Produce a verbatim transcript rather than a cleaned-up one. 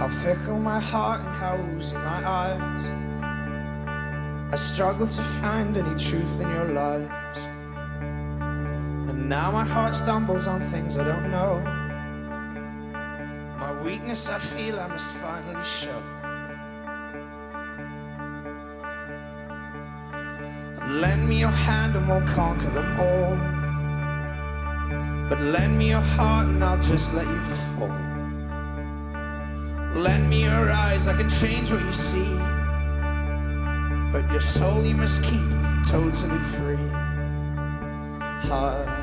How fickle my heart and how oozy my eyes. I struggle to find any truth in your lies. And now my heart stumbles on things I don't know. My weakness I feel I must finally show. Lend me your hand and we'll conquer them all. But lend me your heart and I'll just let you fall. Lend me your eyes, I can change what you see. But your soul you must keep totally free. Heart.